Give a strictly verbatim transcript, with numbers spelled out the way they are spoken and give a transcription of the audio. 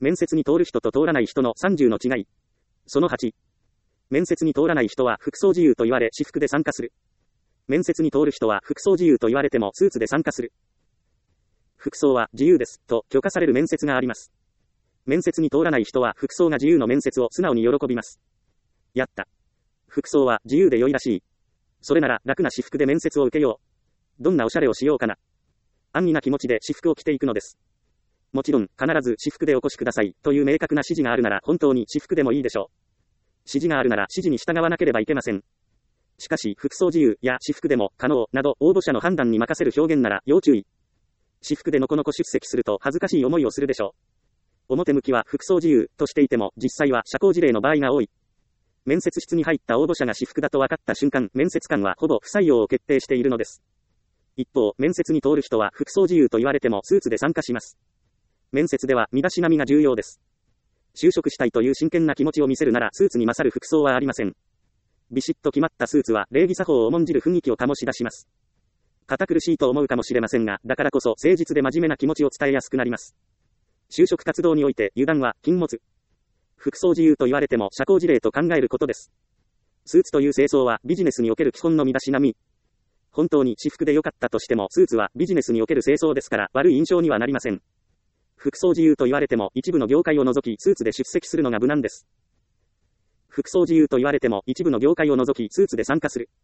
面接に通る人と通らない人のさんじゅうの違い。そのはち。面接に通らない人は服装自由と言われ私服で参加する。面接に通る人は服装自由と言われてもスーツで参加する。服装は自由です、と許可される面接があります。面接に通らない人は服装が自由の面接を素直に喜びます。やった。服装は自由で良いらしい。それなら楽な私服で面接を受けよう。どんなおしゃれをしようかな。安易な気持ちで私服を着ていくのです。もちろん、必ず私服でお越しください、という明確な指示があるなら本当に私服でもいいでしょう。指示があるなら指示に従わなければいけません。しかし、服装自由や私服でも可能など応募者の判断に任せる表現なら要注意。私服でのこのこ出席すると恥ずかしい思いをするでしょう。表向きは服装自由としていても実際は社交辞令の場合が多い。面接室に入った応募者が私服だと分かった瞬間、面接官はほぼ不採用を決定しているのです。一方、面接に通る人は服装自由と言われてもスーツで参加します。面接では身だしなみが重要です。就職したいという真剣な気持ちを見せるならスーツに勝る服装はありません。ビシッと決まったスーツは礼儀作法を重んじる雰囲気を醸し出します。堅苦しいと思うかもしれませんが、だからこそ誠実で真面目な気持ちを伝えやすくなります。就職活動において油断は禁物。服装自由と言われても社交辞令と考えることです。スーツという清掃はビジネスにおける基本の身だしなみ。本当に私服で良かったとしてもスーツはビジネスにおける清掃ですから悪い印象にはなりません。服装自由と言われても一部の業界を除きスーツで出席するのが無難です。服装自由と言われても一部の業界を除きスーツで参加する。